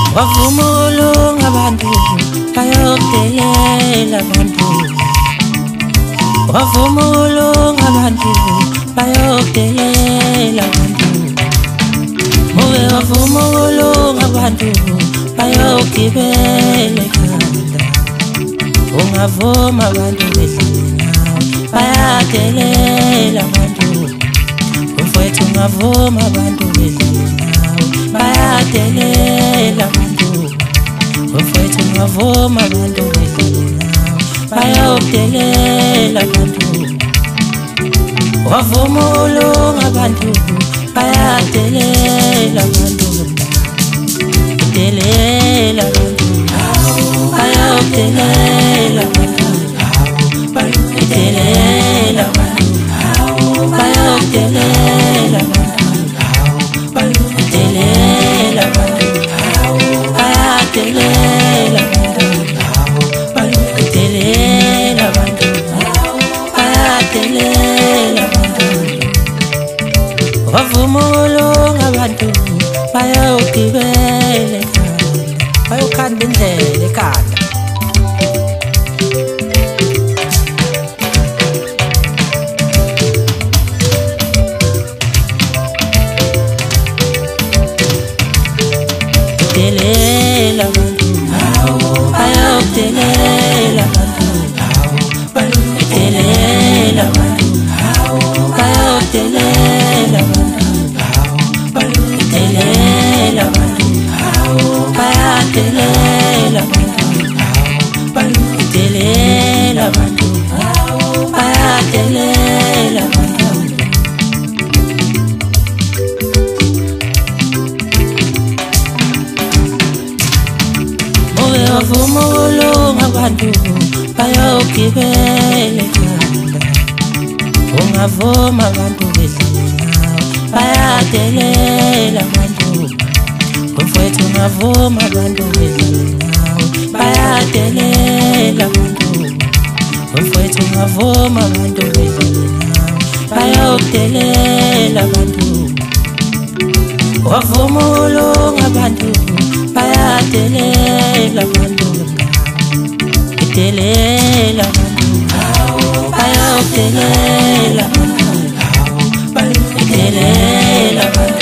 wavumulo ngabantu bayodelela abantu wavumulo ngabantu bayodelela abantu muwe wavumulo ngabantu bayogibela ekhanda ungavuma abantu bedlala bayadelela abantu mfowethu ungavuma abantu bedlala bayadelela abantu mfowethu ungavuma abantu bedlala bayadelela abantu wavumulo ngabantu bayadelela abantu delela abantu bayadelela abantu delela abantu bayadelela abantu delela abantu bayadelela abantu delela abantu bayadelela abantu wavumulo ngabantu bayogibela ekhanda bayokhanda indlela ekhanda delela abantu bayodelela abantu delela abantu bayodelela abantu delela abantu bayadelela abantu delela abantu bayadelela abantu muwe wavumulo ngabantu bayogibela ekhanda ungavuma abantu bedlala bayadelela abantu mfowethu ungavuma abantu bedlala bayadelela abantu mfowethu ungavuma abantu bedlala bayadelela abantu wavumulo ngabantu bayadelela abantu delela abantu bayadelela abantu delela abantu